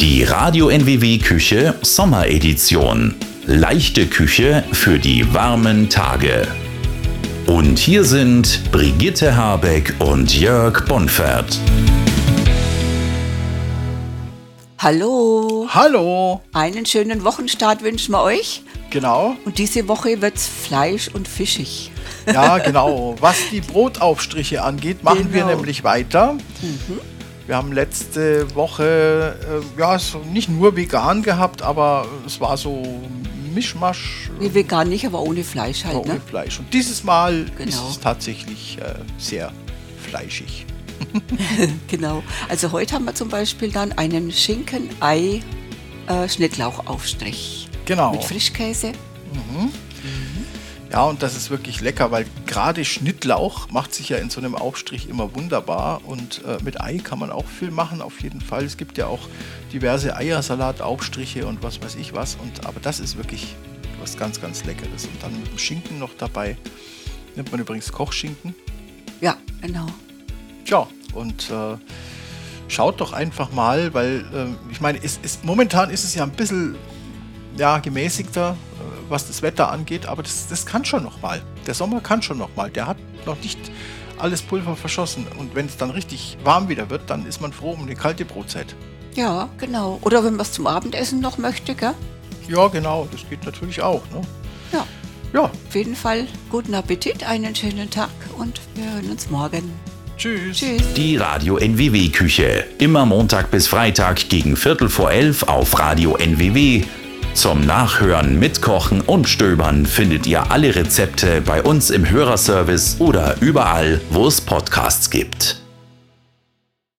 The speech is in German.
Die Radio NWW Küche Sommeredition. Leichte Küche für die warmen Tage. Und hier sind Brigitte Habeck und Jörg Bonfert. Hallo. Hallo. Einen schönen Wochenstart wünschen wir euch. Genau. Und diese Woche wird's fleisch- und fischig. Ja, genau. Was die Brotaufstriche angeht, machen wir nämlich weiter. Wir haben letzte Woche nicht nur vegan gehabt, aber es war so Mischmasch. Nee, vegan nicht, aber ohne Fleisch halt, Ohne ne? Fleisch. Und dieses Mal ist Genau. es tatsächlich sehr fleischig. Genau. Also heute haben wir zum Beispiel dann einen Schinken-Ei-Schnittlauchaufstrich. Genau. Mit Frischkäse. Ja, und das ist wirklich lecker, weil gerade Schnittlauch macht sich ja in so einem Aufstrich immer wunderbar. Und mit Ei kann man auch viel machen, auf jeden Fall. Es gibt ja auch diverse Eiersalataufstriche und was weiß ich was. Aber das ist wirklich was ganz, ganz Leckeres. Und dann mit dem Schinken noch dabei. Nimmt man übrigens Kochschinken. Ja, genau. Tja, und schaut doch einfach mal, weil ich meine, momentan ist es ja ein bisschen gemäßigter, was das Wetter angeht, aber das kann schon noch mal. Der Sommer kann schon noch mal. Der hat noch nicht alles Pulver verschossen. Und wenn es dann richtig warm wieder wird, dann ist man froh um eine kalte Brotzeit. Ja, genau. Oder wenn man es zum Abendessen noch möchte, gell? Ja, genau, das geht natürlich auch. Ne? Ja. Ja, Auf jeden Fall guten Appetit, einen schönen Tag und wir hören uns morgen. tschüss. Tschüss. Die Radio NWW Küche. Immer Montag bis Freitag gegen 11:45 auf Radio NWW. Zum Nachhören, Mitkochen und Stöbern findet ihr alle Rezepte bei uns im Hörerservice oder überall, wo es Podcasts gibt.